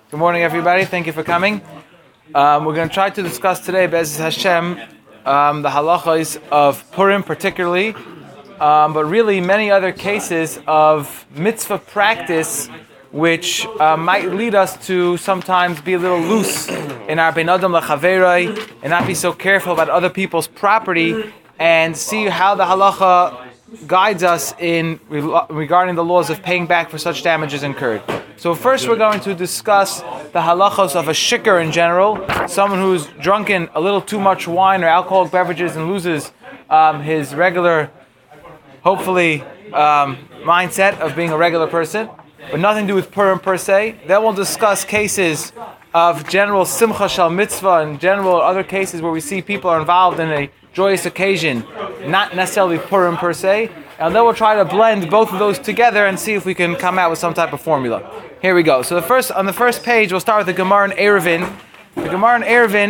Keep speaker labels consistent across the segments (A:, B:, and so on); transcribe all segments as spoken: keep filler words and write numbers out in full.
A: Good morning, everybody. Thank you for coming. Um, we're going to try to discuss today, Be'ez Hashem, um, the halachos of Purim particularly, um, but really many other cases of mitzvah practice which uh, might lead us to sometimes be a little loose in our ben adam lachaveroi and not be so careful about other people's property, and see how the halacha guides us in regarding the laws of paying back for such damages incurred. So first we're going to discuss the halachos of a shikar in general, someone who's drunken a little too much wine or alcoholic beverages and loses um, his regular, hopefully, um, mindset of being a regular person, but nothing to do with Purim per se. Then we'll discuss cases of general simcha shal mitzvah and general other cases where we see people are involved in a joyous occasion, not necessarily Purim per se, and then we'll try to blend both of those together and see if we can come out with some type of formula. Here we go. So the first on the first page, we'll start with the Gemara in Eruvin. The Gemara in Eruvin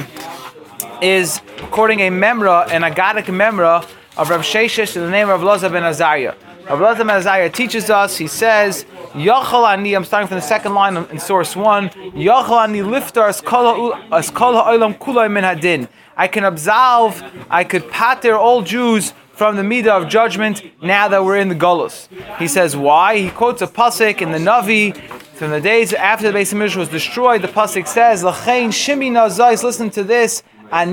A: is quoting a memra, an agadic memra of Rav Sheshes in the name of Rav Elazar ben Azariah. Rav Elazar ben Azariah teaches us. He says, "Yachal ani." I'm starting from the second line in source one. Yachal ani liftar as kol ha'olam kulay min hadin. I can absolve, I could pater all Jews from the midah of judgment now that we're in the Golus. He says why? He quotes a pasuk in the Navi from the days after the Beis Hamikdash was destroyed. The pasuk says, "Lachein shimi nazais." Listen to this.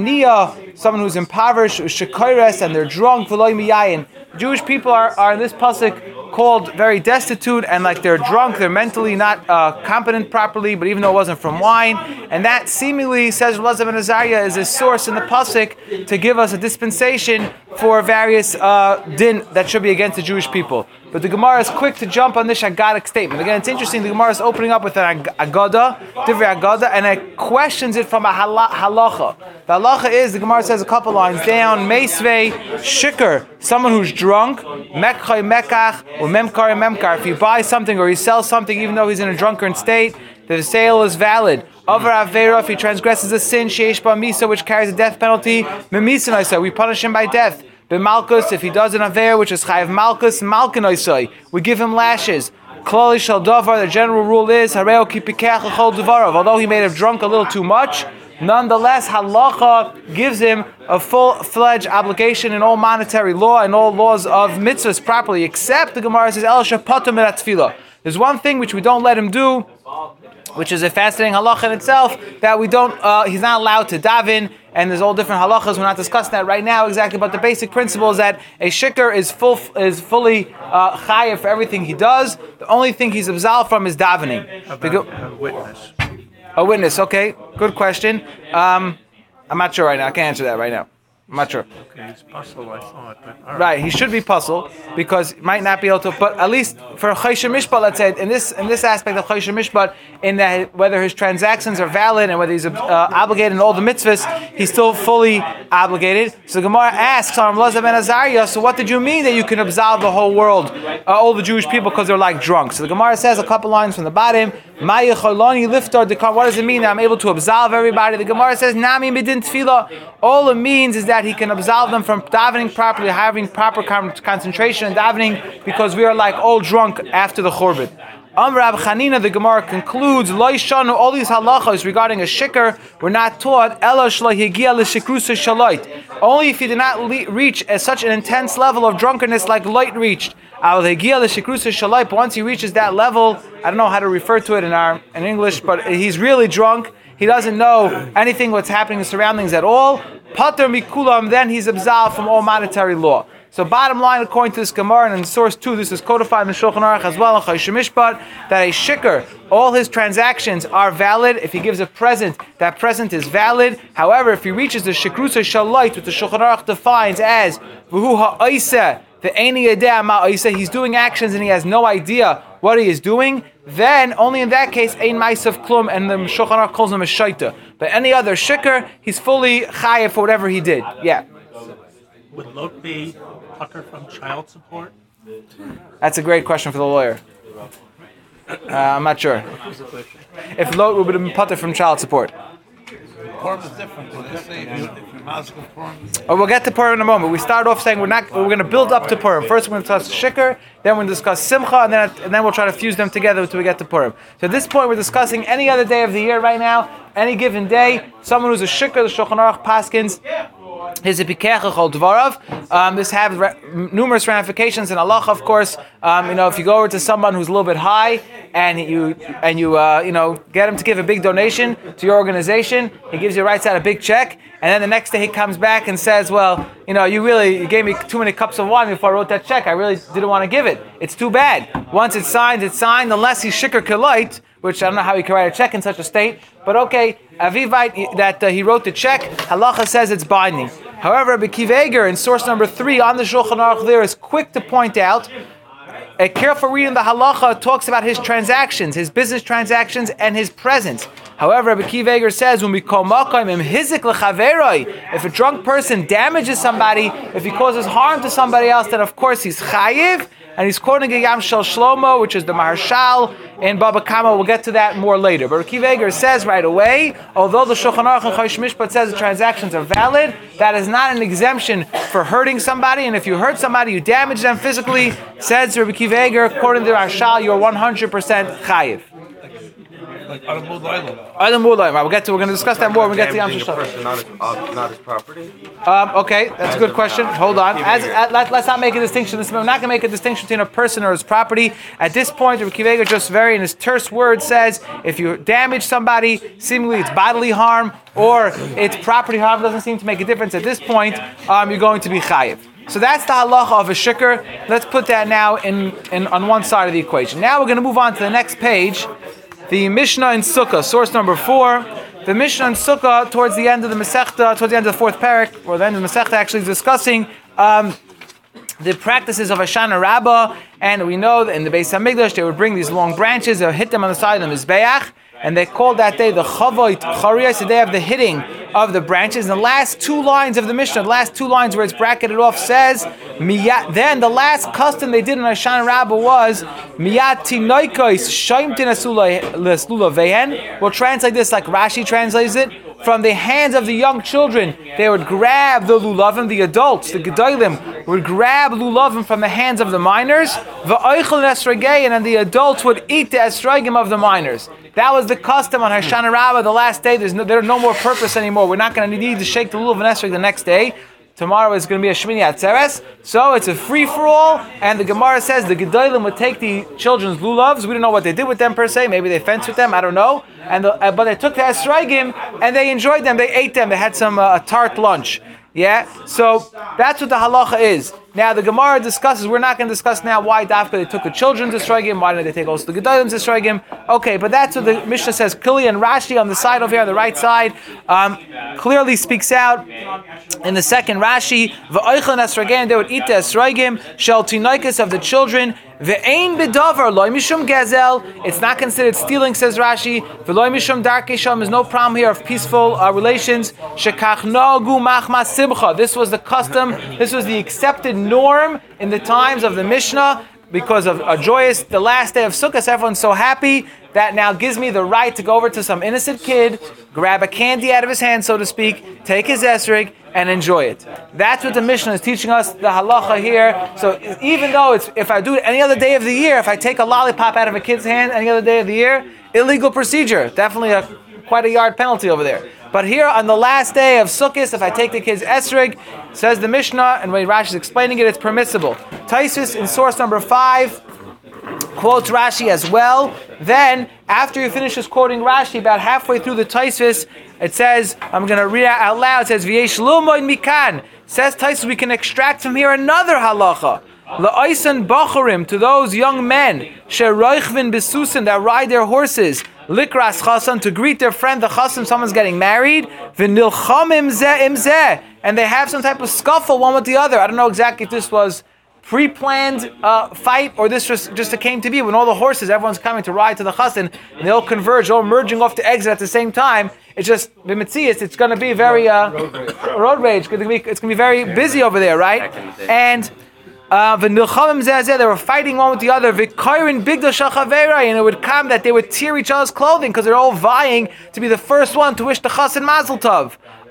A: Aniya, someone who's impoverished, shekayres, and they're drunk. V'loy miyayin. Jewish people are, are in this pasuk called very destitute, and like they're drunk, they're mentally not uh, competent properly, but even though it wasn't from wine. And that seemingly, says Rav Elazar ben Azariah, is a source in the pasuk to give us a dispensation for various uh, din that should be against the Jewish people. But the Gemara is quick to jump on this Agadic statement. Again, it's interesting, the Gemara is opening up with an Agada, Divrei Agada, and it questions it from a halacha. The halacha is, the Gemara says a couple lines down, Meisvei Shikar, someone who's drunk, Mekchay Mekach, or Memkar Memkar. If he buys something or he sells something even though he's in a drunken state, the sale is valid. Over Avera, if he transgresses a sin, Sheish Ba Misa, which carries a death penalty, Memisa, we punish him by death. B'malkus, if he does an aver, which is chayav malkus, malkin, we give him lashes. Klali shal davar, the general rule is hareo ki pikach l'chol dvarav. Although he may have drunk a little too much, nonetheless halacha gives him a full-fledged obligation in all monetary law and all laws of mitzvahs properly, except the Gemara says el shapatum et tefillah. There's one thing which we don't let him do, which is a fascinating halacha in itself, that we don't, uh, he's not allowed to daven, and there's all different halachas. We're not discussing that right now exactly, but the basic principle is that a shikar is full, is fully uh, chayav for everything he does. The only thing he's absolved from is davening.
B: How about a witness?
A: A witness, okay, good question. Um, I'm not sure right now. I can't answer that right now. I'm not sure.
B: Okay, he's puzzled, I thought. But all right.
A: Right, he should be puzzled because he might not be able to. But at least for Choshen Mishpat, let's say in this in this aspect of Choshen Mishpat, in that whether his transactions are valid and whether he's uh, obligated in all the mitzvahs, he's still fully obligated. So the Gemara asks on Rav Elazar ben Azariah, so what did you mean that you can absolve the whole world, uh, all the Jewish people, because they're like drunk? So the Gemara says a couple lines from the bottom. What does it mean that I'm able to absolve everybody? The Gemara says, Nami midin tefillah. All it means is that he can absolve them from davening properly, having proper con- concentration and davening, because we are like all drunk after the Churban. Amr Rab Chanina, the Gemara concludes, Lo yishanu, all these halachos regarding a shikar were not taught, Ela shlo higia l'shikrusa shaloit. Only if he did not le- reach a, such an intense level of drunkenness like Lot reached. Al higia l'shikrusa shaloit. Once he reaches that level, I don't know how to refer to it in our in English, but he's really drunk. He doesn't know anything what's happening in the surroundings at all. Pater mikulam, then he's absolved from all monetary law. So bottom line, according to this Gemara, and in source two, this is codified in the Shulchan Aruch as well in Choshen Mishpat, that a shikar, all his transactions are valid. If he gives a present, that present is valid. However, if he reaches the shikrusa shalit, which the Shulchan Aruch defines as v'hu ha'oiseh, the eini yedeh ma oiseh, he's doing actions and he has no idea what he is doing, then only in that case, ein ma'asav klum, and the Shulchan Aruch calls him a shaita. But any other shikar, he's fully chayav for whatever he did. Yeah.
B: Would Lot be pucker from child support?
A: That's a great question for the lawyer. Uh, I'm not sure. If Lot would have been putter from child support.
C: Purim is different. What you say if you if you're mazel Purim?
A: Oh, we'll get to Purim in a moment. We start off saying we're not. We're going to build up to Purim. First, we're going to discuss Shikr, then we're going to discuss Simcha, and then and then we'll try to fuse them together until we get to Purim. So at this point, we're discussing any other day of the year right now, any given day. Someone who's a Shikr, the Shulchan Aruch paskins. His ipikechachol dvarav. Um, this has re- numerous ramifications in halacha, of course. Um, you know, if you go over to someone who's a little bit high and you and you uh, you know get him to give a big donation to your organization, he gives you right side a big check, and then the next day he comes back and says, "Well, you know, you really you gave me too many cups of wine before I wrote that check. I really didn't want to give it. It's too bad. Once it's signed, it's signed. Unless he's shikr kelait." Which I don't know how he can write a check in such a state, but okay, Avivite, that uh, he wrote the check, halacha says it's binding. However, Rabbi Akiva Eiger, in source number three on the Shulchan Aruch there, is quick to point out, a careful reading of the halacha talks about his transactions, his business transactions, and his presence. However, Rabbi Akiva Eiger says, when we call makayim im hizik lechaveroi, if a drunk person damages somebody, if he causes harm to somebody else, then of course he's chayiv. And he's quoting a Yam Shel Shlomo, which is the Maharshal in Baba Kama. We'll get to that more later. But Akiva Eiger says right away, although the Shulchan Aruch and Chosh Mishpat says the transactions are valid, that is not an exemption for hurting somebody. And if you hurt somebody, you damage them physically, says Rabbi Akiva Eiger, according to the Maharshal, you're one hundred percent chayiv.
C: Like Aramud Island.
A: Adam Mulayim. We'll get to. We're going to discuss that more when we get to Yam Shel
D: Shlomo. Not his, uh, not his property.
A: Um, okay, that's a good question. Hold on. As, uh, let, let's not make a distinction. This, we're not going to make a distinction between a person or his property. At this point, Rabbi Akiva Eiger just very in his terse words says, if you damage somebody, seemingly it's bodily harm or it's property harm, doesn't seem to make a difference. At this point, um, you're going to be chayiv. So that's the halacha of a shikr. Let's put that now in, in on one side of the equation. Now we're going to move on to the next page. The Mishnah in Sukkah, source number four. The Mishnah in Sukkah, towards the end of the Masechta, towards the end of the fourth parak, or the end of the Masechta, actually is discussing um, the practices of Hoshana Rabbah. And we know that in the Beis Hamikdash, they would bring these long branches, they would hit them on the side of the Mizbeach, and they called that day the Chavoit Chariyas, the day of the hitting of the branches. And the last two lines of the Mishnah, the last two lines where it's bracketed off, says, Miyat. Then the last custom they did in Hoshana Rabbah was, Miyat tinoikos shaimtin leslula vehen. We'll translate this like Rashi translates it. From the hands of the young children, they would grab the lulavim, the adults, the gedolim, would grab lulavim from the hands of the minors, v'oichel esrogei, and then the adults would eat the esrogim of the minors. That was the custom on Hoshana Rabbah, the last day. There's no, there's no more purpose anymore. We're not going to need to shake the lulav and esrog the next day. Tomorrow is going to be a Shmini Atzeres, so it's a free-for-all, and the Gemara says the Gedolim would take the children's lulavs. We don't know what they did with them per se. Maybe they fenced with them, I don't know. And the, uh, but they took the Esrogim, and they enjoyed them. They ate them. They had some uh, tart lunch. Yeah? So that's what the halacha is. Now the Gemara discusses, we're not going to discuss now why Dafka they took the children's Esrogim, why didn't they take also the Gedolim's Esrogim. Okay, but that's what the Mishnah says. Kili and Rashi on the side over here, on the right side, um, clearly speaks out in the second Rashi, V'oichlan Esrogim, they would eat the Esrogim, shel tinoikos of the children, Ve'ein b'davar loy mishum gazel. It's not considered stealing, says Rashi. Ve'loy mishum darkei shalom. There's no problem here of peaceful uh, relations. Shekach nogu machma simcha. This was the custom. This was the accepted norm in the times of the Mishnah because of a joyous, the last day of Sukkot. Everyone's so happy that now gives me the right to go over to some innocent kid, grab a candy out of his hand, so to speak, take his esrog, and enjoy it. That's what the Mishnah is teaching us, the halacha here. So even though it's, if I do it any other day of the year, if I take a lollipop out of a kid's hand any other day of the year, illegal procedure. Definitely a quite a yard penalty over there. But here on the last day of Sukkot, if I take the kid's esrog, says the Mishnah, and when Rashi is explaining it, it's permissible. Taisus in source number five quotes Rashi as well. Then, after he finishes quoting Rashi, about halfway through the Taisus, it says, I'm going to read it out loud, it says, V'yesh lumoid mikan. Says Taisus, we can extract from here another halacha. La'oisen bachurim, to those young men, she'roichvin besusin, that ride their horses, likras chasan, to greet their friend, the chasan, someone's getting married, v'nilchamim zeh im zeh, and they have some type of scuffle one with the other. I don't know exactly if this was pre-planned uh, fight, or this just just came to be when all the horses, everyone's coming to ride to the chassan, and they all converge, all merging off to exit at the same time. It's just b'metzias. It's going to be very uh, road rage. It's going to be it's going to be very busy over there, right? And Uh, they were fighting one with the other, and it would come that they would tear each other's clothing because they're all vying to be the first one to wish the chassan mazel tov.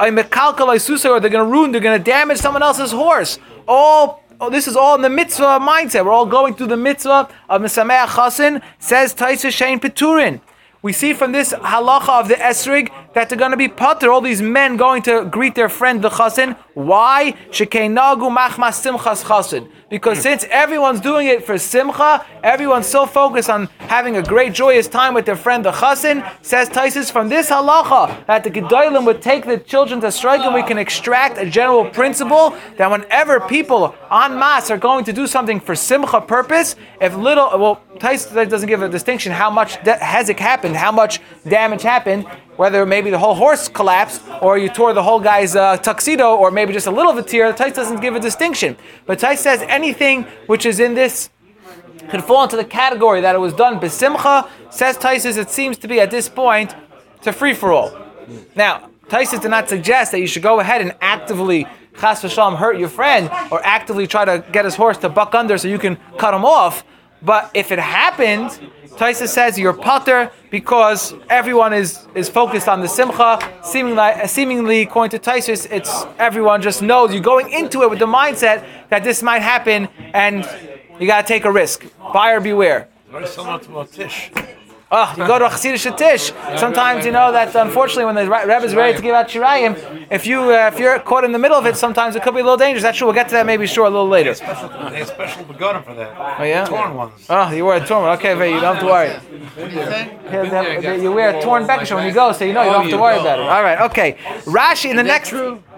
A: Or they're going to ruin, they're going to damage someone else's horse. All Oh, this is all in the mitzvah mindset. We're all going through the mitzvah of Mesameach Chassan, says Taisa Shein Peturin. We see from this halacha of the esrig that they're going to be pater, all these men going to greet their friend the chassan. Why? Shekeinagu machmas simchas chassan. Because since everyone's doing it for simcha, everyone's so focused on having a great joyous time with their friend the chassan, says Taisus from this halacha that the gedolim would take the children to strike, and we can extract a general principle that whenever people en masse are going to do something for simcha purpose, if little, well, Taisus doesn't give a distinction how much de- hezek happened, how much damage happened, whether maybe the whole horse collapsed, or you tore the whole guy's uh, tuxedo, or maybe just a little of a tear. Tais doesn't give a distinction. But Tais says anything which is in this could fall into the category that it was done besimcha. Says Tais, it seems to be at this point, it's a free-for-all. Now, Tais did not suggest that you should go ahead and actively chas v'shalom hurt your friend, or actively try to get his horse to buck under so you can cut him off. But if it happened, Taisa says you're pater because everyone is, is focused on the simcha. Seemingly, seemingly according to Taisa, it's everyone just knows you're going into it with the mindset that this might happen, and you got to take a risk. Buyer beware.
C: Very similar to a tish.
A: Oh, you go to a Chassidish tish. Sometimes you know that unfortunately when the Rebbe is ready to give out shirayim, if you uh, if you're caught in the middle of it, sometimes it could be a little dangerous. That's true. We'll get to that maybe sure a little later.
C: They have special, they have special begotten for that.
A: Oh yeah,
C: torn ones.
A: Oh, you wear a torn one. Okay, but you don't have to worry.
C: What do you think?
A: Yeah, they have, you wear a torn bekisha when you go, so you know you don't have to worry about it. All right, okay. Rashi in the next.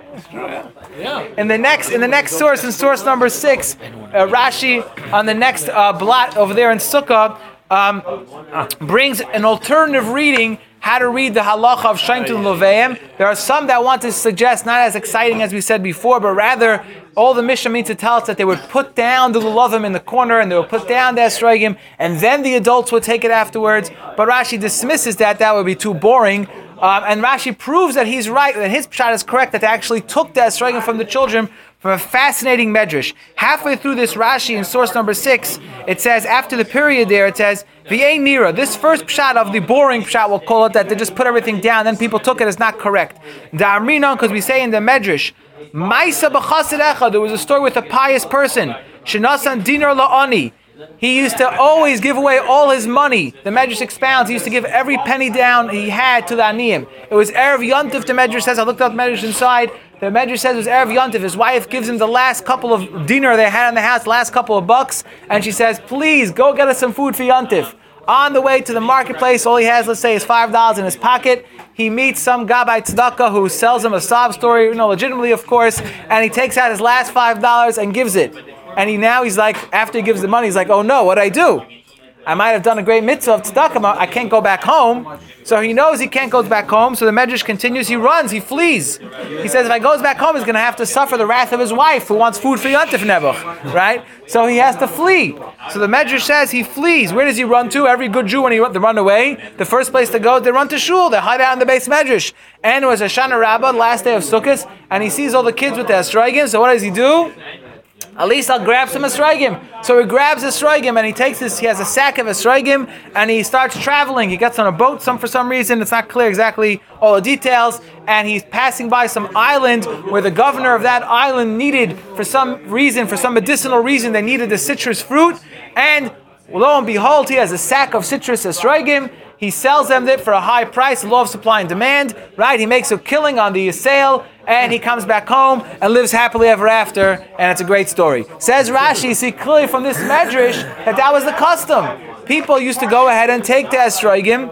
A: In the next, in the next source, in source number six, uh, Rashi on the next uh, blot over there in Sukkah. Um, brings an alternative reading how to read the halacha of Shaintun Loveim. There are some that want to suggest not as exciting as we said before, but rather all the Mishnah means to tell us that they would put down the lulavim in the corner and they would put down the esrogim, and then the adults would take it afterwards. But Rashi dismisses that; that would be too boring. Um, and Rashi proves that he's right, that his pshat is correct, that they actually took the esrogim from the children from a fascinating medrash. Halfway through this Rashi in source number six, it says, after the period there, it says, V'yein nira, this first pshat of the boring pshat, we'll call it, that they just put everything down, then people took it, is not correct. Da'amrinon, because we say in the medrash, Maisa b'chassid echad, there was a story with a pious person, Shenasan dinar la'ani, he used to always give away all his money. The Medrash expounds, he used to give every penny down he had to the Aniyim. It was Erev Yontif, the Medrash says, I looked up the Medrash inside, the Medrash says it was Erev Yontif. His wife gives him the last couple of dinar they had in the house, last couple of bucks, and she says, please, go get us some food for Yontif. On the way to the marketplace, all he has, let's say, is five dollars in his pocket. He meets some Gabbai Tzedakah who sells him a sob story, you know, legitimately, of course, and he takes out his last five dollars and gives it. And he now he's like, after he gives the money, he's like, oh no, what'd I do? I might have done a great mitzvah of tzedakah, I can't go back home. So he knows he can't go back home, so the Medrash continues, he runs, he flees. He says if he goes back home, he's going to have to suffer the wrath of his wife, who wants food for Yontif Nebuch, right? So he has to flee. So the Medrash says he flees. Where does he run to? Every good Jew, when he run, they run away, the first place to go, they run to shul, they hide out in the base Medrash. And it was Hoshana Rabbah, the last day of Sukkot, and he sees all the kids with their esrogim, so what does he do? At least I'll grab some esrogim. So he grabs esrogim and he takes this, he has a sack of esrogim and he starts traveling. He gets on a boat, some for some reason, it's not clear exactly all the details, and he's passing by some island where the governor of that island needed, for some reason, for some medicinal reason, they needed the citrus fruit, and lo and behold, he has a sack of citrus esrogim. He sells them for a high price, law of supply and demand, right? He makes a killing on the sale, and he comes back home and lives happily ever after, and it's a great story. Says Rashi, see clearly from this medrash that that was the custom. People used to go ahead and take the esrogim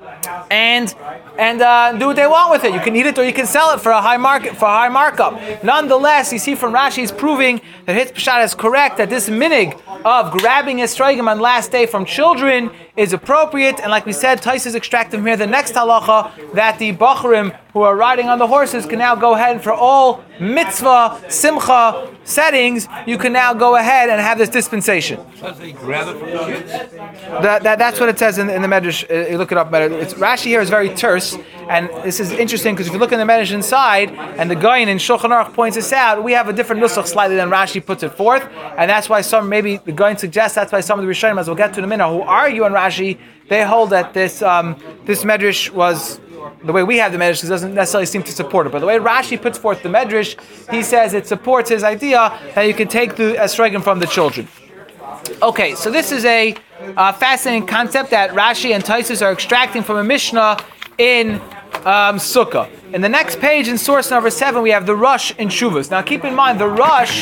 A: and and uh, do what they want with it. You can eat it or you can sell it for a high market for a high markup. Nonetheless, you see from Rashi is proving that his pshat is correct, that this minig of grabbing esrogim on last day from children is appropriate, and like we said, Tais is extracted from here the next halacha that the bachurim who are riding on the horses can now go ahead and for all mitzvah, simcha settings, you can now go ahead and have this dispensation.
C: Says they grab it from the kids.
A: That, that, that's what it says in, in the Medrash. Uh, you look it up better. It's, Rashi here is very terse, and this is interesting because if you look in the Medrash inside, and the Gaon in Shulchan Aruch points this out, we have a different nusach slightly than Rashi puts it forth, and that's why some, maybe the Gaon suggests, that's why some of the Rishonim, as we'll get to in a minute, who argue on Rashi, they hold that this um, this Medrash was, the way we have the Medrash, doesn't necessarily seem to support it. But the way Rashi puts forth the Medrash, he says it supports his idea that you can take the esrogim from the children. Okay, so this is a uh, fascinating concept that Rashi and Taisus are extracting from a Mishnah in um, Sukkah. In the next page, in source number seven, we have the Rosh in Shuvas. Now keep in mind, the Rosh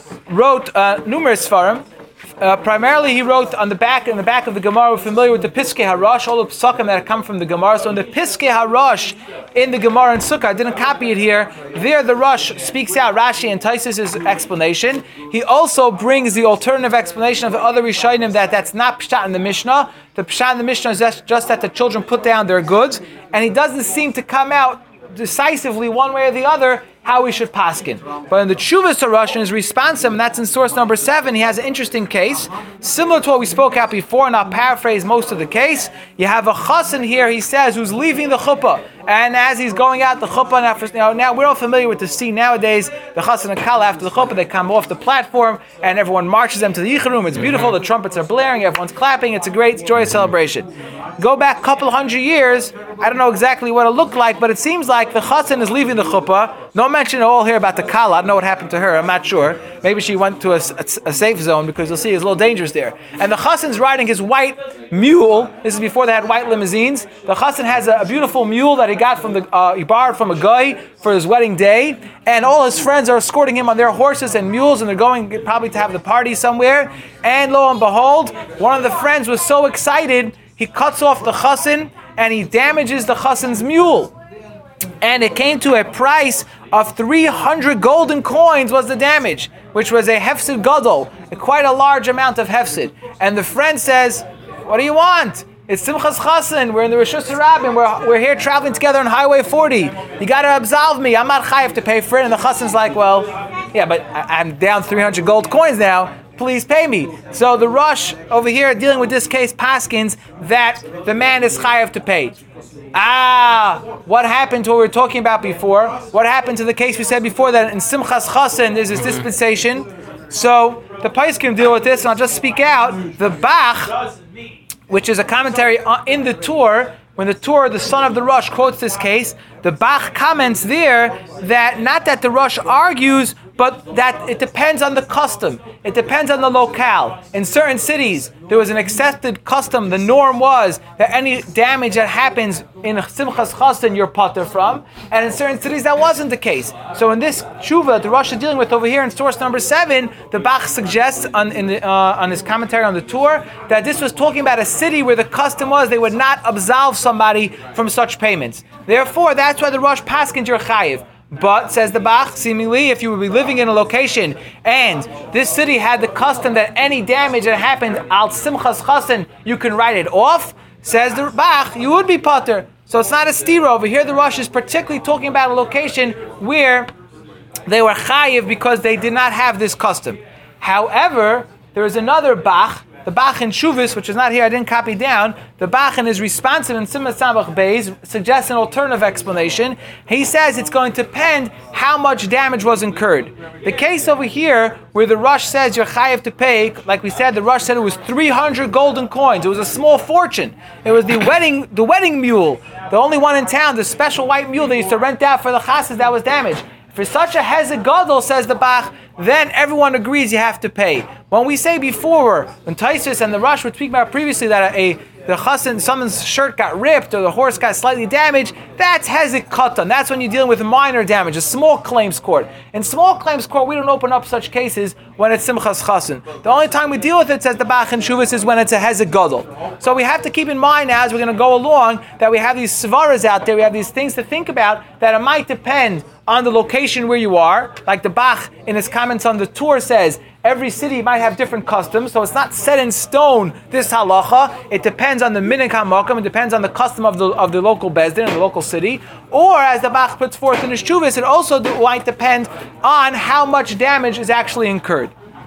A: wrote uh, numerous Sfarim. Uh, primarily, he wrote on the back, in the back of the Gemara. We're familiar with the Piskei Harash, all the psukim that come from the Gemara. So in the Piskei Harash in the Gemara and Sukkah, I didn't copy it here. There, the Rosh speaks out Rashi and Taisus' explanation. He also brings the alternative explanation of the other Rishonim that that's not pshat in the Mishnah. The pshat in the Mishnah is just, just that the children put down their goods, and he doesn't seem to come out decisively one way or the other how we should paskin. But in the Tshuvas Harash, in his response, and that's in source number seven, he has an interesting case, similar to what we spoke out before, and I'll paraphrase most of the case. You have a chassan here, he says, who's leaving the chuppah, and as he's going out the chuppah, now, for, now, now we're all familiar with the scene nowadays, the chassan and kala after the chuppah, they come off the platform, and everyone marches them to the yichud room. It's beautiful, the trumpets are blaring, everyone's clapping, it's a great, joyous celebration. Go back a couple hundred years, I don't know exactly what it looked like, but it seems like the chassan is leaving the chuppah. No mention at all here about the kala. I don't know what happened to her, I'm not sure. Maybe she went to a, a, a safe zone, because you'll see it's a little dangerous there. And the chassan's riding his white mule. This is before they had white limousines. The chassan has a, a beautiful mule that he got from the, uh, he borrowed from a guy for his wedding day. And all his friends are escorting him on their horses and mules, and they're going probably to have the party somewhere. And lo and behold, one of the friends was so excited, he cuts off the chassan and he damages the chassan's mule. And it came to a price of three hundred golden coins was the damage, which was a hefsid gadol, quite a large amount of hefsid. And the friend says, what do you want? It's Simchas Chassan, we're in the Rosh Hashanah, we're, we're here traveling together on Highway forty. You got to absolve me, I'm not chayav to pay for it. And the Chassan's like, well, yeah, but I, I'm down three hundred gold coins now, please pay me. So the Rosh over here dealing with this case paskins that the man is chayav to pay. Ah, what happened to what we were talking about before? What happened to the case we said before that in Simchas Chassan there's this dispensation? So the Pais can deal with this, and I'll just speak out. The Bach, which is a commentary in the Tur, when the Tur, the son of the Rosh, quotes this case, the Bach comments there that not that the Rosh argues, but that it depends on the custom. It depends on the locale. In certain cities, there was an accepted custom. The norm was that any damage that happens in Simchas Chassan, you're pater from. And in certain cities, that wasn't the case. So in this tshuva, the Rosh is dealing with over here in source number seven, the Bach suggests on, in the, uh, on his commentary on the Tur that this was talking about a city where the custom was they would not absolve somebody from such payments. Therefore, that's why the Rosh paskins your chayiv. But, says the Bach, seemingly, if you would be living in a location and this city had the custom that any damage that happened al Simchas Chassan, you can write it off, says the Bach, you would be pater. So it's not a stira. Over here, the Rosh is particularly talking about a location where they were chayiv because they did not have this custom. However, there is another Bach, the Bach in Shuvis, which is not here, I didn't copy down. The Bach in his responsive in Simchas Samach Beis suggests an alternative explanation. He says it's going to depend how much damage was incurred. The case over here, where the Rosh says you're chayiv to pay, like we said, the Rosh said it was three hundred golden coins. It was a small fortune. It was the wedding, the wedding mule, the only one in town, the special white mule they used to rent out for the chassid that was damaged. For such a hezek gadol, says the Bach, then everyone agrees you have to pay. When we say before, when Taisus and the Rosh were speaking about previously that a the chassan, someone's shirt got ripped or the horse got slightly damaged, that's hezek katan. That's when you're dealing with minor damage, a small claims court. In small claims court, we don't open up such cases when it's simchas chassan. The only time we deal with it, says the Bach and Shuvas, is when it's a hezek gadol. So we have to keep in mind now, as we're going to go along, that we have these svaras out there, we have these things to think about, that it might depend on the location where you are. Like the Bach in his comments on the tour says, every city might have different customs, so it's not set in stone, this halacha. It depends on the minhag hamakom, it depends on the custom of the of the local bezdin, in the local city. Or, as the Bach puts forth in his Shuvas, it also might depend on how much damage is actually incurred.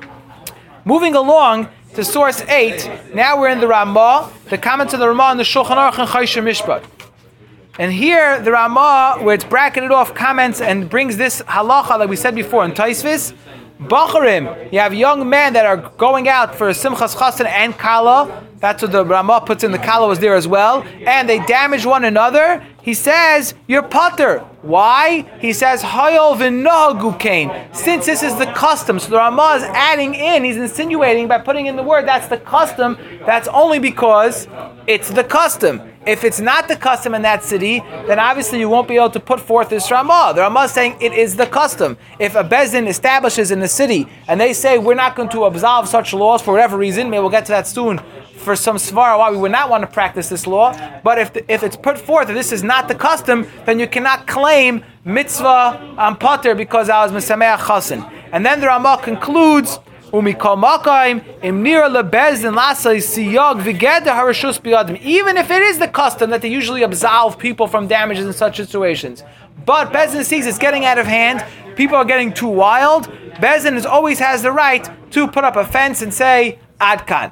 A: Moving along to source eight, now we're in the Ramah, the comments of the Ramah in the Shulchan Aruch and Choshen Mishpat. And here, the Ramah, where it's bracketed off, comments and brings this halacha that we said before in Taisvis. Bacharim, you have young men that are going out for Simchas Chassan and Kala. That's what the Ramah puts in, the Kala was there as well. And they damage one another. He says, you're pater. Why? He says, Hayol v'nohagu kain. Since this is the custom, so the Ramah is adding in, he's insinuating by putting in the word, that's the custom, that's only because it's the custom. If it's not the custom in that city, then obviously you won't be able to put forth this Ramah. The Ramah is saying it is the custom. If a Bezdin establishes in the city, and they say we're not going to absolve such laws for whatever reason, maybe we'll get to that soon, for some svara why we would not want to practice this law, but if the, if it's put forth that this is not the custom, then you cannot claim mitzvah on pater because I was mesameach chasen. And then the Ramah concludes, umikol makaim imnira lebezdin lasay siyag v'geder harashus biyadim. Even if it is the custom that they usually absolve people from damages in such situations, but Bezdin sees it's getting out of hand, people are getting too wild, Bezdin is, always has the right to put up a fence and say adkan.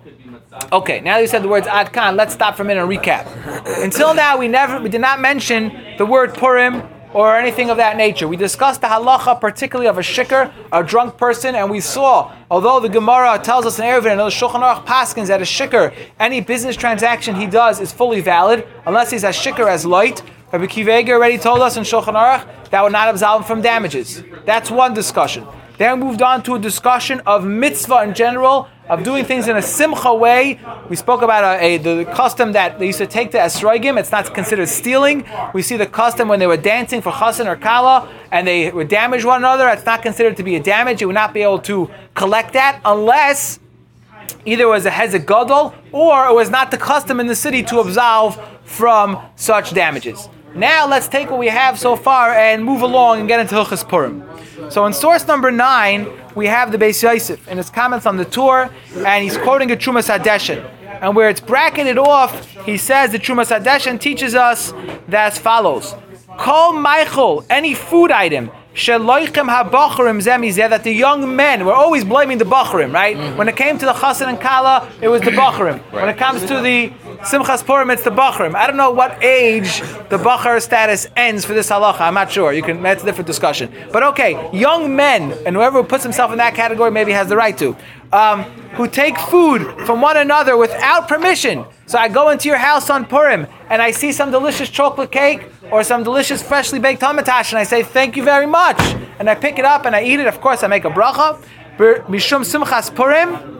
A: Okay, now that you said the words adkan, let's stop for a minute and recap. Until now, we never, we did not mention the word Purim or anything of that nature. We discussed the halacha, particularly of a shikar, a drunk person, and we saw, although the Gemara tells us in Eruvin and the Shulchan Aruch paskins that a shikar, any business transaction he does is fully valid, unless he's as shikar as light. Rabbi Akiva Eiger already told us in Shulchan Aruch that would not absolve him from damages. That's one discussion. Then we moved on to a discussion of mitzvah in general, of doing things in a simcha way. We spoke about a, a, the custom that they used to take to esroigim. It's not considered stealing. We see the custom when they were dancing for chassan or kala, and they would damage one another. It's not considered to be a damage. You would not be able to collect that unless either it was a hezek gadol or it was not the custom in the city to absolve from such damages. Now let's take what we have so far and move along and get into Hilchos Purim. So in source number nine, we have the Beis Yosef in his comments on the tour, and he's quoting a Trumas Hadeshen. And where it's bracketed off, he says the Trumas Hadeshen teaches us that as follows: Kol Meichel, any food item, Sheloichem haBachurim zemizeh, that the young men, we're always blaming the Bachurim, right? Mm-hmm. When it came to the Chassan and Kala, it was the Bachurim. Right. When it comes to the Simchas Purim, it's the Bachurim. I don't know what age the Bachur status ends for this halacha. I'm not sure. You can. That's a different discussion. But okay, young men, and whoever puts himself in that category maybe has the right to, um, who take food from one another without permission. So I go into your house on Purim and I see some delicious chocolate cake or some delicious freshly baked hamatash, and I say thank you very much, and I pick it up and I eat it. Of course, I make a bracha. Mishum Simchas Purim.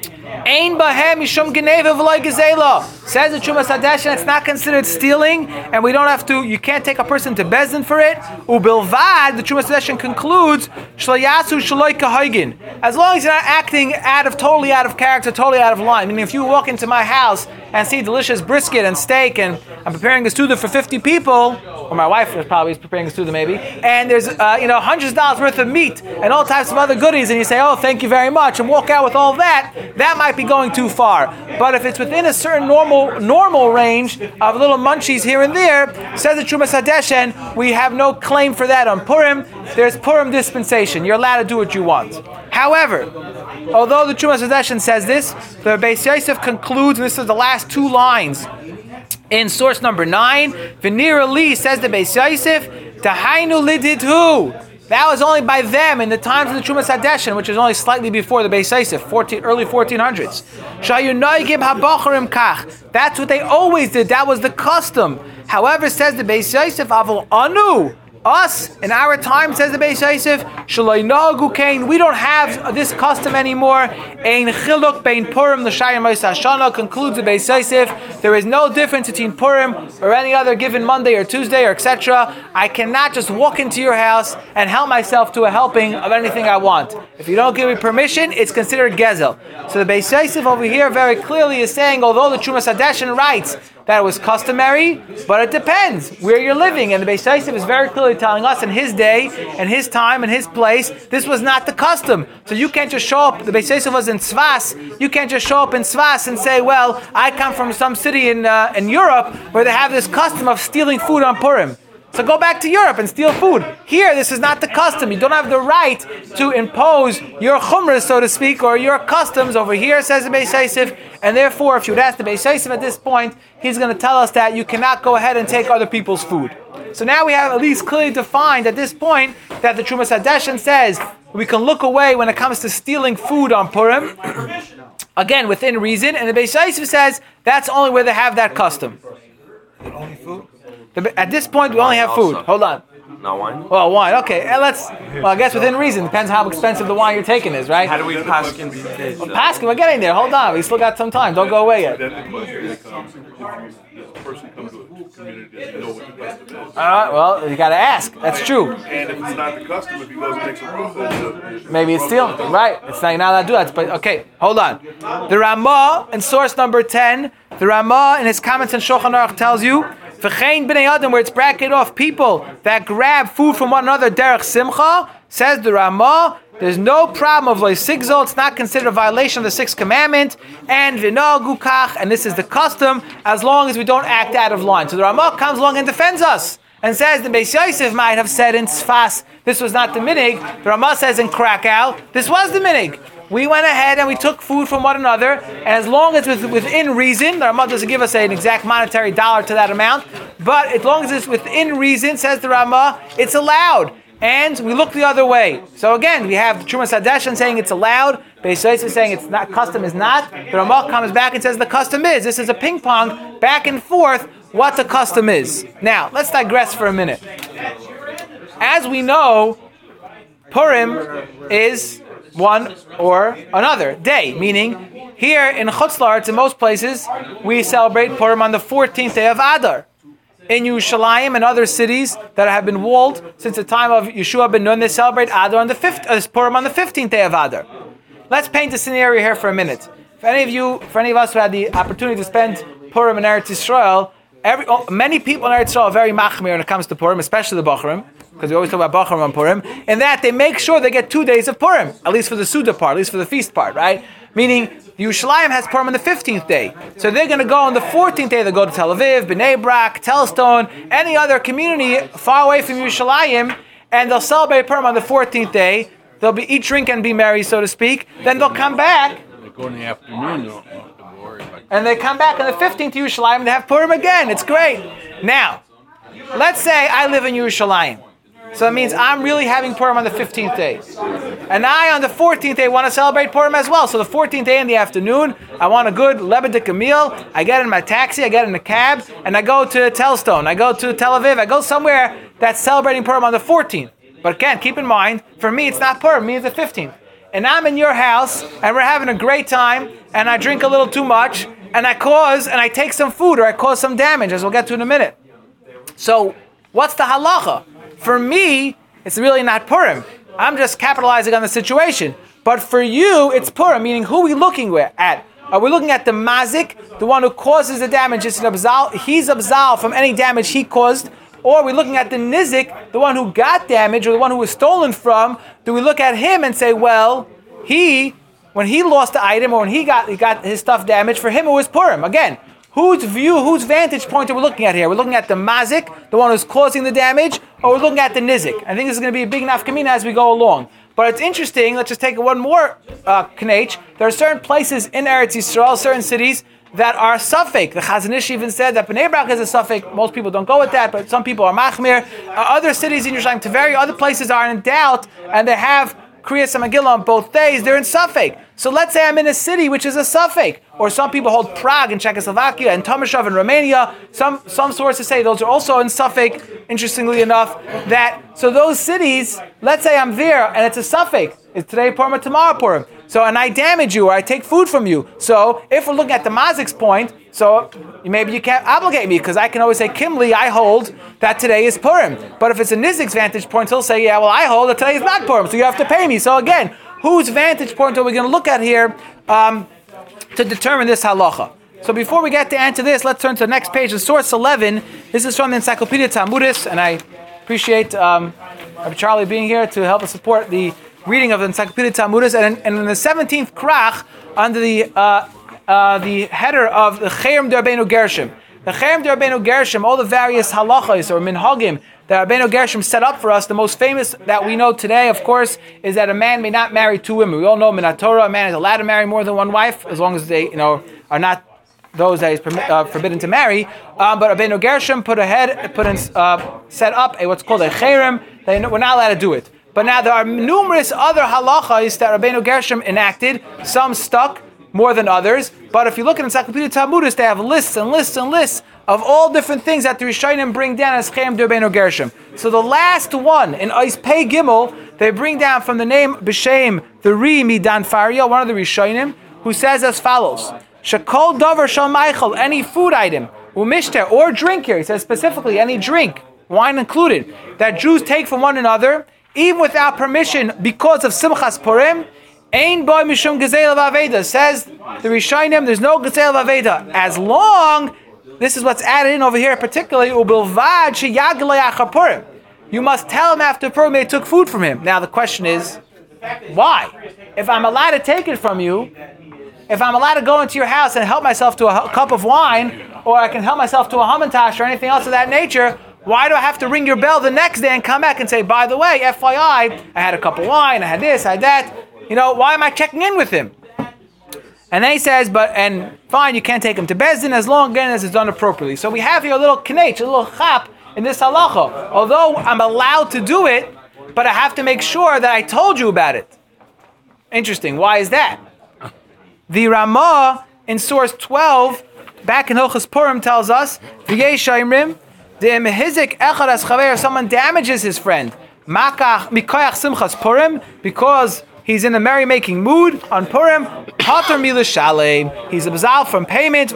A: Ein bahem mishum geneva v'loy gezela. Says the Trumas Hadeshen, it's not considered stealing, and we don't have to. You can't take a person to bezdin for it. Ubilvad, the Trumas Hadeshen concludes, shloyasu shloy kahagin. As long as you're not acting out of totally out of character, totally out of line. Meaning, if you walk into my house and see delicious brisket and steak, and I'm preparing a suda for fifty people, or my wife is probably preparing a suda maybe, and there's uh, you know hundreds of dollars worth of meat and all types of other goodies, and you say, oh, thank you very much, and walk out with all that, that might be going too far. But if it's within a certain normal normal range of little munchies here and there, says the Trumas Hadeshen, we have no claim for that on Purim. There's Purim dispensation. You're allowed to do what you want. However, although the Trumas Hadeshen says this, the Beis Yosef concludes, and this is the last two lines in source number nine, V'nira li, says the Beis Yosef, Tahainu lididhu. That was only by them in the times of the Trumas Hadeshen, which is only slightly before the Beis Yosef, early fourteen hundreds. That's what they always did. That was the custom. However, says the Beis Yosef, Avol anu, us, in our time, says the Beis Yosef, we don't have this custom anymore. Ein chiluk bein Purim l'shayim hashana, concludes the Beis Yosef. There is no difference between Purim or any other given Monday or Tuesday or et cetera. I cannot just walk into your house and help myself to a helping of anything I want. If you don't give me permission, it's considered gezel. So the Beis Yosef over here very clearly is saying, although the Trumas Hadeshen writes that it was customary, but it depends where you're living. And the Beis Yosef is very clearly telling us in his day, and his time, and his place, this was not the custom. So you can't just show up, the Beis Yosef was in Tzfas, you can't just show up in Tzfas and say, well, I come from some city in uh, in Europe where they have this custom of stealing food on Purim. So go back to Europe and steal food. Here, this is not the custom. You don't have the right to impose your chumras, so to speak, or your customs over here, says the Beis Yosef. And therefore, if you would ask the Beis Yosef at this point, he's going to tell us that you cannot go ahead and take other people's food. So now we have at least clearly defined at this point that the Trumas Hadeshen says we can look away when it comes to stealing food on Purim. Again, within reason. And the Beis Yosef says that's only where they have that custom.
D: Only food?
A: The, at this point, we only have food. Hold on.
D: Not wine?
A: Well, wine. Okay, uh, let's. Well, I guess within reason. Depends how expensive the wine you're taking is, right?
D: How do we pass in these days?
A: Well, Paskin, we're getting there. Hold on. We still got some time. Don't go away yet.
E: Then the question becomes, if this person comes to a community that know what the custom is.
A: All right. Well, you got to ask. That's true.
E: And if it's not the custom, if he goes and makes a rule, then uh,
A: Maybe it's stealing. Right. It's not, you're not allowed to do that. But okay, hold on. The Ramah in source number ten, the Ramah in his comments in Shulchan Aruch tells you, V'chein b'nei adam, where it's bracketed off, people that grab food from one another, derech simcha, says the Ramah, there's no problem of loisigzol, it's not considered a violation of the sixth commandment, and v'nogu kach, and this is the custom, as long as we don't act out of line. So the Ramah comes along and defends us, and says the Beis Yosef might have said in Tzfas, this was not the minig. The Ramah says in Krakow, this was the minig. We went ahead and we took food from one another, and as long as it's within reason, the Ramah doesn't give us an exact monetary dollar to that amount, but as long as it's within reason, says the Ramah, it's allowed. And we look the other way. So again, we have the Trumas Hadeshen saying it's allowed, Beis Yosef saying it's not, custom is not. The Ramah comes back and says the custom is. This is a ping pong, back and forth, what the custom is. Now, let's digress for a minute. As we know, Purim is one or another day, meaning here in Chutz La'aretz, in most places, we celebrate Purim on the fourteenth day of Adar. In Yerushalayim and other cities that have been walled since the time of Yeshua ben Nun, they celebrate Adar on the fifth, uh, Purim on the fifteenth day of Adar. Let's paint a scenario here for a minute. For any of you, for any of us who had the opportunity to spend Purim in Eretz Yisrael, every, oh, many people in Eretz Yisrael are very machmir when it comes to Purim, especially the Bachrim, because we always talk about Bachrim on Purim, in that they make sure they get two days of Purim, at least for the Suda part, at least for the feast part, right? Meaning, Yerushalayim has Purim on the fifteenth day. So they're going to go on the fourteenth day, they go to Tel Aviv, Bnei Brak, Telstone, any other community far away from Yerushalayim, and they'll celebrate Purim on the fourteenth day. They'll be eat, drink, and be merry, so to speak. Then they'll come back.
C: They go in the afternoon, don't have to worry about.
A: And they come back on the fifteenth to Yerushalayim and they have Purim again. It's great. Now, let's say I live in Yerushalayim. So that means I'm really having Purim on the fifteenth day. And I, on the fourteenth day, want to celebrate Purim as well. So the fourteenth day in the afternoon, I want a good lebedika meal. I get in my taxi, I get in a cab, and I go to Telstone, I go to Tel Aviv, I go somewhere that's celebrating Purim on the fourteenth. But again, keep in mind, for me it's not Purim, me it's the fifteenth. And I'm in your house, and we're having a great time, and I drink a little too much, and I cause, and I take some food, or I cause some damage, as we'll get to in a minute. So, what's the halacha? For me, it's really not Purim. I'm just capitalizing on the situation. But for you, it's Purim, meaning who are we looking at? Are we looking at the mazik, the one who causes the damage? He's absolved from any damage he caused. Or are we looking at the nizik, the one who got damage, or the one who was stolen from? Do we look at him and say, well, he, when he lost the item, or when he got, he got his stuff damaged, for him it was Purim. Again, whose view, whose vantage point are we looking at here? We're looking at the mazik, the one who's causing the damage, or we're looking at the nizik? I think this is going to be a big nafkamina as we go along. But it's interesting, let's just take one more uh, knech. There are certain places in Eretz Yisrael, certain cities, that are suffik. The Chazon Ish even said that Bnei Brak is a suffik. Most people don't go with that, but some people are machmir. Uh, other cities in Yerushalayim, Tveria, other places are in doubt, and they have Kriyas HaMegillah on both days. They're in suffik. So let's say I'm in a city which is a suffik, or some people hold Prague in Czechoslovakia and Tomashev in Romania. Some some sources say those are also in suffik. Interestingly enough, that so those cities, let's say I'm there and it's a suffik. It's today Purim or tomorrow Purim. So, and I damage you or I take food from you. So, if we're looking at the mazik's point, so maybe you can't obligate me because I can always say, Kimli, I hold that today is Purim. But if it's a nizik's vantage point, he'll say, yeah, well, I hold that today is not Purim, so you have to pay me. So again, whose vantage point are we going to look at here um, to determine this halacha? So before we get to answer this, let's turn to the next page, source eleven. This is from the Encyclopedia Talmudis, and I appreciate um, Rabbi Charlie being here to help us support the reading of the Encyclopedia Talmudis. And in, and in the seventeenth krach, under the uh, uh, the header of the Cherem D'Rabbeinu Gershom, the Cherem D'Rabbeinu Gershom, all the various halachos or minhagim that Rabbeinu Gershom set up for us. The most famous that we know today, of course, is that a man may not marry two women. We all know Minat Torah, a man is allowed to marry more than one wife, as long as they, you know, are not those that he's permi- uh, forbidden to marry. Um, but Rabbeinu Gershom put ahead, put in, uh, set up a what's called a cherem. They we're not allowed to do it. But now there are numerous other halachas that Rabbeinu Gershom enacted. Some stuck more than others. But if you look at Encyclopedia Talmudis, they have lists and lists and lists of all different things that the Rishonim bring down as Cherem D'Rabbeinu Gershom. So the last one in Ois Pei Gimel, they bring down from the name B'Shem the Ri Midan Faria, one of the Rishonim, who says as follows: Shekol Dover Shal Meichel, any food item, Umishter, or drink here, he says specifically any drink, wine included, that Jews take from one another, even without permission because of Simchas Purim, Ein Boy Mishum Gezel Aveda, says the Rishonim, there's no Gezel Aveda, as long, this is what's added in over here particularly, Ubilvad Sheyaglei Achar Purim. You must tell him after Purim they took food from him. Now the question is, why? If I'm allowed to take it from you, if I'm allowed to go into your house and help myself to a cup of wine, or I can help myself to a hamantash or anything else of that nature, why do I have to ring your bell the next day and come back and say, by the way, F Y I, I had a cup of wine, I had this, I had that. You know, why am I checking in with him? And then he says, but, and fine, you can't take him to Beis Din as long again as it's done appropriately. So we have here a little knech, a little chap in this halacha. Although I'm allowed to do it, but I have to make sure that I told you about it. Interesting. Why is that? The Ramah in source twelve, back in Hilchos Purim, tells us, V'yesh Shaimrim, the mehizik echad as chaver, someone damages his friend, makach mikoyach simchas Purim, because he's in a merrymaking mood on Purim, pater milashalem, he's absolved from payment.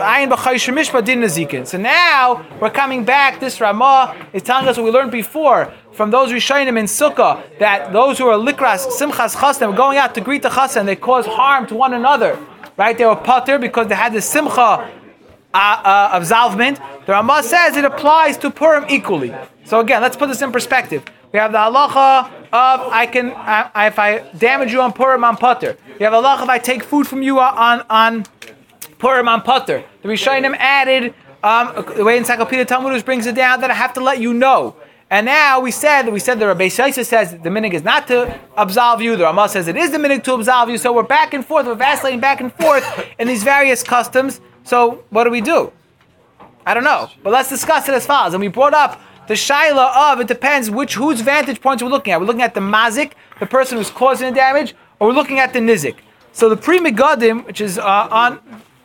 A: So now we're coming back. This Ramah is telling us what we learned before from those Rishonim in Sukkah, that those who are likras simchas chasna were going out to greet the chasna and they caused harm to one another. Right? They were pater because they had the simcha uh, uh, absolvement. The Ramah says it applies to Purim equally. So again, let's put this in perspective. We have the halacha of I can uh, if I damage you on Purim, I'm pater. You have the halacha if I take food from you on on Purim, I'm pater. The Rishonim added um, the way Encyclopedia Talmudis brings it down that I have to let you know. And now we said we said the Rabbi Shaisa says the minhag is not to absolve you. The Ramah says it is the minhag to absolve you. So we're back and forth. We're vacillating back and forth in these various customs. So what do we do? I don't know. But let's discuss it as follows. And we brought up the shaila of, it depends which whose vantage points we're looking at. We're looking at the mazik, the person who's causing the damage, or we're looking at the nizik. So the Pri Megadim, which is uh, on.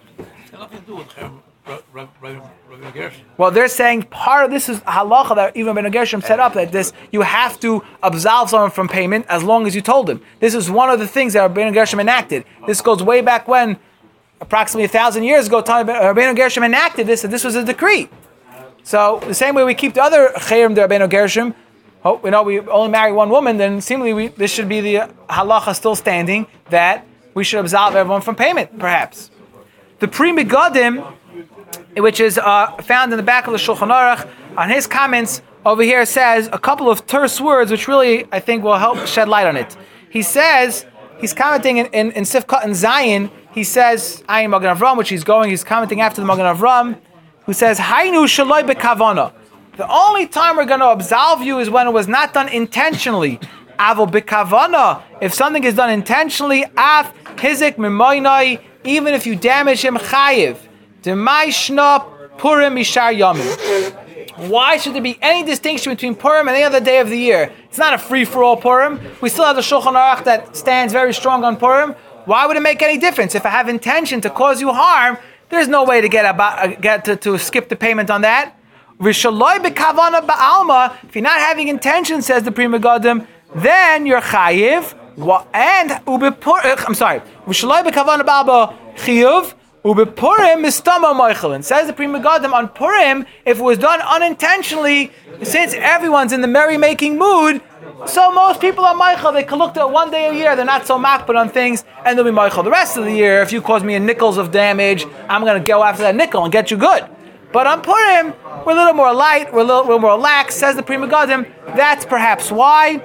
A: Well, they're saying part of this is halacha that even Ben Gershom set up, that this you have to absolve someone from payment as long as you told him. This is one of the things that Ben Gershom enacted. This goes way back when, approximately a thousand years ago, Ben Gershom enacted this, and this was a decree. So the same way we keep the other Cherem D'Rabbeinu Gershom, oh, we know we only marry one woman, then seemingly we, this should be the halacha still standing that we should absolve everyone from payment, perhaps. The Pri Megadim, which is uh, found in the back of the Shulchan Aruch, on his comments over here says a couple of terse words, which really I think will help shed light on it. He says, he's commenting in, in, in Sifkat and Zion, he says, Ayin Magen Avram, which he's going, he's commenting after the Magen Avram, who says, Hainu shaloi bekavana. The only time we're going to absolve you is when it was not done intentionally. Avo bekavana, if something is done intentionally, af hizik mimoinai, even if you damage him, chayiv. Demaishna Purim mishar yamin. Why should there be any distinction between Purim and any other day of the year? It's not a free-for-all Purim. We still have the Shulchan Aruch that stands very strong on Purim. Why would it make any difference? If I have intention to cause you harm, there's no way to get about uh, get to, to skip the payment on that. Vishaloi bekavana ba'alma. If you're not having intention, says the Pri Megadim, then you're chayiv. And ubepur. I'm sorry. Vishaloi bekavana ba'alma chiyuv. Ubepurim mistama moichelin. Says the Pri Megadim on Purim, if it was done unintentionally, since everyone's in the merrymaking mood, So most people are Michael, they collect it one day a year, they're not so makbid on things, and they'll be Michael the rest of the year. If you cause me a nickels of damage, I'm going to go after that nickel and get you good. But on Purim, we're a little more light, we're a little, we're more lax, says the Pri Megadim. That's perhaps why.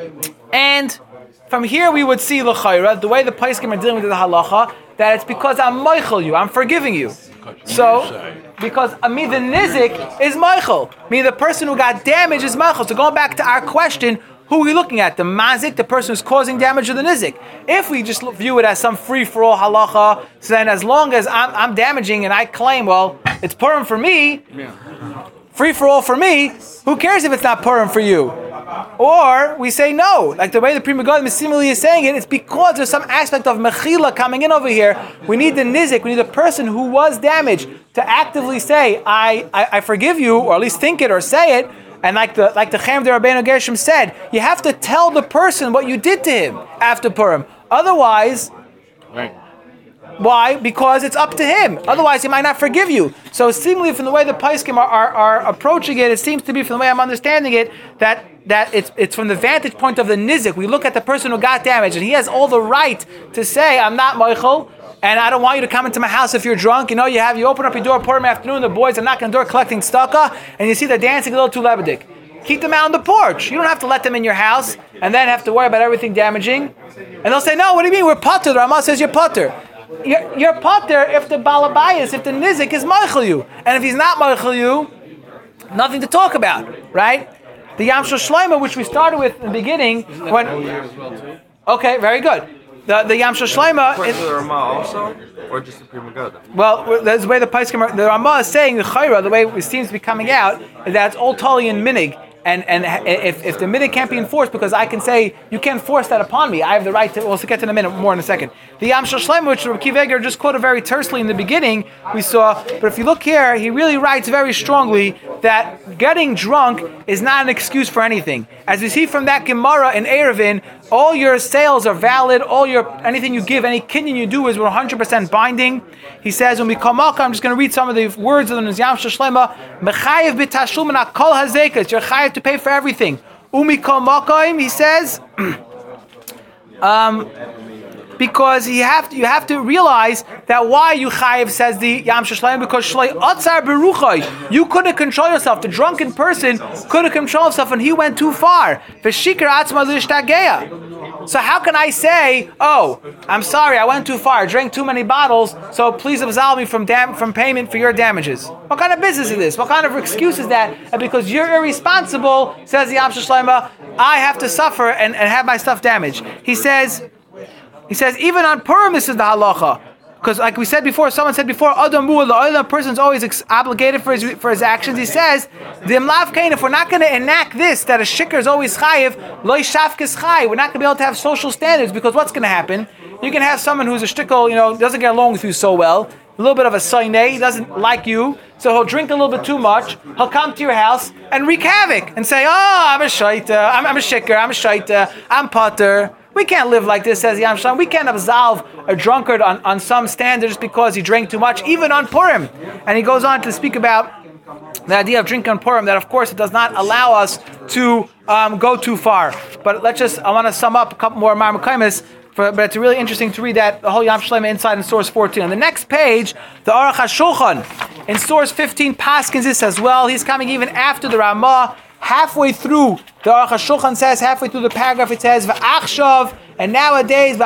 A: And from here we would see l'chayra, the way the Paiskim are dealing with the halacha, that it's because I'm Michael you, I'm forgiving you. So, because uh, me the nizik is Michael. Me the person who got damage is Michael. So going back to our question, who are we looking at? The mazik, the person who's causing damage, or the nizik? If we just view it as some free-for-all halacha, so then as long as I'm, I'm damaging and I claim, well, it's Purim for me, free-for-all for me, who cares if it's not Purim for you? Or we say no, like the way the Pri Megadim seemingly is saying it, it's because there's some aspect of mechila coming in over here. We need the nizik, we need the person who was damaged to actively say, I, I, I forgive you, or at least think it or say it. And like the like the Chaim de Rabbeinu Gershom said, you have to tell the person what you did to him after Purim. Otherwise,
C: Right.
A: why? Because it's up to him. Otherwise, he might not forgive you. So seemingly from the way the Paiskim are, are, are approaching it, it seems to be from the way I'm understanding it, that that it's it's from the vantage point of the nizik. We look at the person who got damaged, and he has all the right to say, I'm not Michael, and I don't want you to come into my house if you're drunk. You know, you have you open up your door Purim afternoon, the boys are knocking on the door collecting tzedakah, and you see they're dancing a little too lebedik. Keep them out on the porch. You don't have to let them in your house and then have to worry about everything damaging. And they'll say, no, what do you mean? We're pater. The Ramah says you're pater. You're, you're pater if the balabayas, if the nizik is Michael you. And if he's not Michael you, nothing to talk about, right? The Yam Shel Shlomo, which we started with in the beginning, when okay, very good. The the Yam Shel Shlomo.
D: According to the Ramah also, or just the Pri Megadim?
A: Well, that's the way the Paiskim are, the Ramah is saying the Chayra, the way it seems to be coming out, is that it's all totally in minig. And and if, if the minig can't be enforced, because I can say, you can't force that upon me, I have the right to, we'll get to in a minute, more in a second. The Yam Shel Shlomo, which Rabbi Akiva Eger just quoted very tersely in the beginning, we saw, but if you look here, he really writes very strongly that getting drunk is not an excuse for anything. As we see from that Gemara in Erevin, all your sales are valid, all your, anything you give, any kinyan you do is one hundred percent binding. He says, when we come up, I'm just going to read some of the words of the Yam Shel Shlomo, Mechayev b'tashlumin hakol hazekas, you're chayev to pay for everything. Umi kol makoim, he says, um, because you have to, you have to realize that why you chayev, says the Yam Shel Shlomo, because shloi otzar beruchay, you couldn't control yourself. The drunken person couldn't control himself, and he went too far. V'shikar atzma l'ishtageya. So how can I say, oh, I'm sorry, I went too far, I drank too many bottles, so please absolve me from dam- from payment for your damages? What kind of business is this? What kind of excuse is that? And because you're irresponsible, says the Yam Shel Shlomo, I have to suffer and, and have my stuff damaged. He says, he says, even on Purim, this is the halacha. Because like we said before, someone said before, Adam the person is always ex- obligated for his for his actions. He says, if we're not going to enact this, that a shikr is always chayiv, loy shafkes chay, we're not going to be able to have social standards, because what's going to happen? You can have someone who's a shtickle, you know, doesn't get along with you so well, a little bit of a soine, he doesn't like you, so he'll drink a little bit too much, he'll come to your house and wreak havoc, and say, oh, I'm a shaita, I'm, I'm a shikr, I'm a shaita, I'm pater. We can't live like this, says Yam Shlomo. We can't absolve a drunkard on, on some standards because he drank too much, even on Purim. And he goes on to speak about the idea of drinking on Purim, that of course it does not allow us to um, go too far. But let's just, I want to sum up a couple more Marmakaimis, but it's really interesting to read that, the whole Yam Shlomo inside in source fourteen. On the next page, the Aruch HaShulchan, in source fifteen, paskins this as well. He's coming even after the Ramah. Halfway through, the Aruch HaShulchan says, halfway through the paragraph, it says, V'achshav, and nowadays,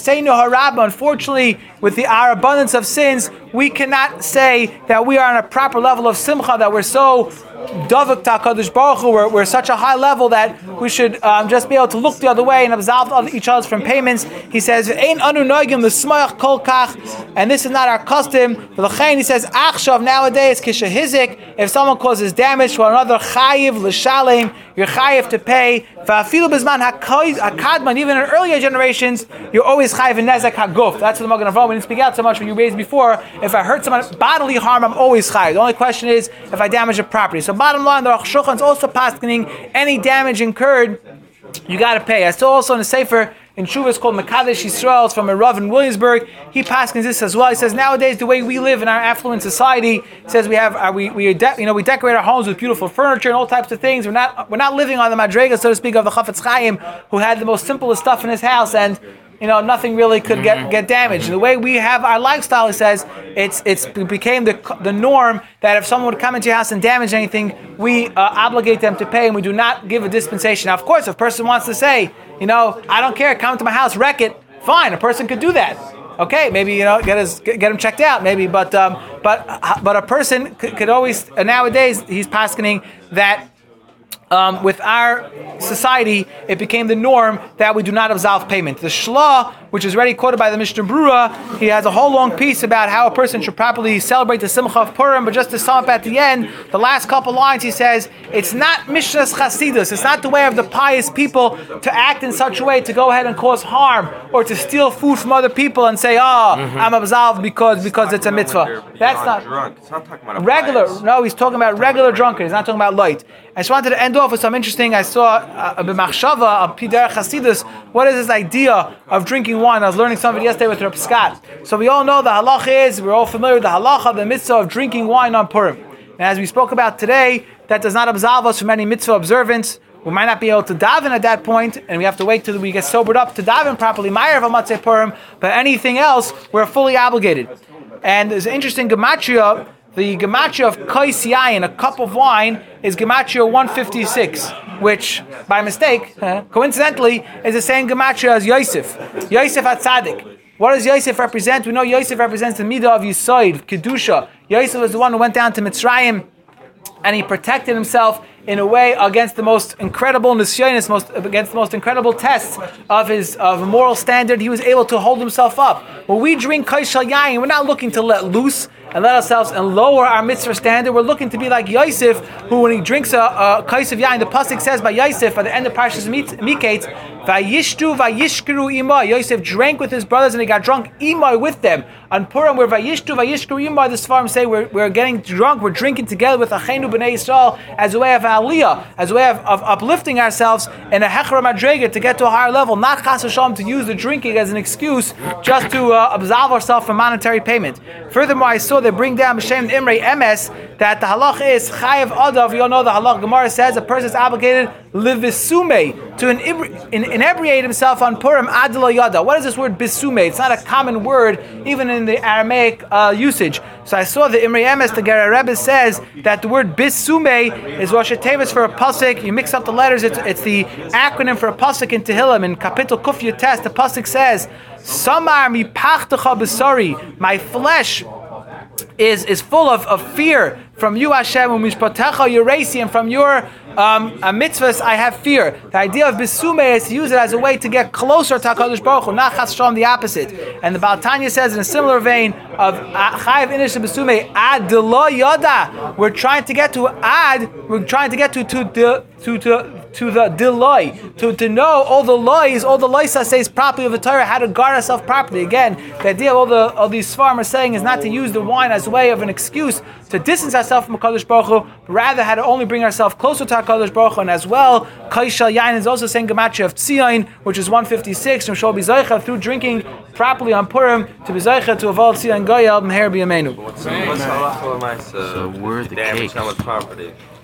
A: unfortunately, with the, our abundance of sins, we cannot say that we are on a proper level of simcha, that we're so davuk ta'kadosh baruch Hu, we're, we're such a high level that we should um, just be able to look the other way and absolve each other from payments. He says, "Ein anu noigim l'smayach kol kach," and this is not our custom. He says, "Achshav, nowadays, kishahizik, if someone causes damage to another, chayiv l'shalem, you're chayiv to pay. Va'afilu b'zman hakadman, even in earlier generations, you're always chayiv in nezek haguf." That's what the Magen Avraham, we didn't speak out so much when you raised before. If I hurt someone bodily harm, I'm always chayiv. The only question is if I damage a property. So bottom line, the Aruch HaShulchan is also paskening any damage incurred, you got to pay. I saw also in the Sefer in Shuvah is called Mekadesh Yisrael. It's from a Rav in Williamsburg. He paskins this as well. He says nowadays the way we live in our affluent society, he says we have uh, we we de- you know we decorate our homes with beautiful furniture and all types of things. We're not we're not living on the madrega, so to speak, of the Chafetz Chaim, who had the most simplest stuff in his house, and you know nothing really could get, get damaged. The way we have our lifestyle, he says, it's it's it became the the norm that if someone would come into your house and damage anything, we uh, obligate them to pay, and we do not give a dispensation. Now, of course, if a person wants to say, you know, I don't care, come to my house, wreck it, fine, a person could do that. Okay, maybe you know get his, get him checked out, maybe, but um, but but a person could, could always uh, nowadays he's paskening that. Um, with our society, it became the norm that we do not absolve payment. The Shlah, which is already quoted by the Mishnah Brura, he has a whole long piece about how a person should properly celebrate the Simcha of Purim, but just to sum up at the end, the last couple lines, he says, it's not Mishnah's Chasidus, it's not the way of the pious people to act in such a way to go ahead and cause harm, or to steal food from other people and say, oh, mm-hmm. I'm absolved because because it's a mitzvah. That's not,
D: drunk. It's not talking about
A: regular,
D: pious.
A: no, he's talking about regular drunkard, he's not talking about light. I just wanted to end off with some interesting, I saw a b'machshava, a Pider Chasidus, what is this idea of drinking wine? I was learning something yesterday with Reb Scott. So we all know the halacha is, we're all familiar with the halacha, the mitzvah of drinking wine on Purim. And as we spoke about today, that does not absolve us from any mitzvah observance. We might not be able to daven at that point, and we have to wait till we get sobered up to daven properly, Ma'ariv Matzei Purim, but anything else, we're fully obligated. And there's an interesting gematria. The gematria of kais yayin, a cup of wine, is gematria one fifty-six, which, by mistake, uh, coincidentally, is the same gematria as Yosef. Yosef HaTzadik. What does Yosef represent? We know Yosef represents the midah of Yisoid, Kedusha. Yosef was the one who went down to Mitzrayim, and he protected himself in a way against the most incredible nisyonis, most against the most incredible tests of his of moral standard. He was able to hold himself up. When we drink kais yayin, we're not looking to let loose and let ourselves and lower our mitzvah standard. We're looking to be like Yosef, who when he drinks a, a kais of yayin, the pasuk says by Yosef at the end of Parshas Miketz, Vayishtu vayishkru ima. Yosef drank with his brothers and he got drunk ima with them. On Purim, where Vayishtu vayishkru ima, the Sfarim say we're, we're getting drunk, we're drinking together with Achenu b'nei Yisrael as a way of aliyah, as a way of, of uplifting ourselves in a hechra madrega to get to a higher level, not chas v'shalom to use the drinking as an excuse just to uh, absolve ourselves from monetary payment. Furthermore, I saw they bring down B'Shem Imrei Emes that the halach is chayav adav. You all know the halach. Gemara says a person is obligated livisume to in, inebriate himself on Purim ad lo yada. What is this word bisume? It's not a common word even in the Aramaic uh, usage. So I saw the Imrei Emes, the Ger Rebbe says that the word bisume is Rosh Tevis for a pasuk. You mix up the letters. It's, it's the acronym for a pasuk in Tehillim. In Kapitel Kuf Yotes, the pasuk says, "Samar mipachtecha besari." My flesh is is full of, of fear from you, Hashem, umishpatecha yeresi, and from your um, uh, mitzvahs I have fear. The idea of bisume is to use it as a way to get closer to HaKadosh Baruch Hu, not chas v'shalom the opposite. And the Baal Tanya says in a similar vein of chayav inish bisume ad de lo yada. We're trying to get to ad. We're trying to get to to to to, to to the delay, to, to know all the lies, all the lies says properly of the Torah, how to guard ourselves properly. Again, the idea of all the all these Sfarim are saying is not to use the wine as a way of an excuse to distance ourselves from HaKadosh Baruch Hu, but rather how to only bring ourselves closer to HaKadosh Baruch Hu. And as well, Kaishal Yain is also saying gematria of Tzion, which is one fifty-six, and shall be Zaycha through drinking properly on Purim to be Zaycha to avoid Tzion Goyal Meher B'Yameinu.
D: What's what's halacha l'maisa?
C: So we're the
D: damage
C: cakes.
D: someone's property.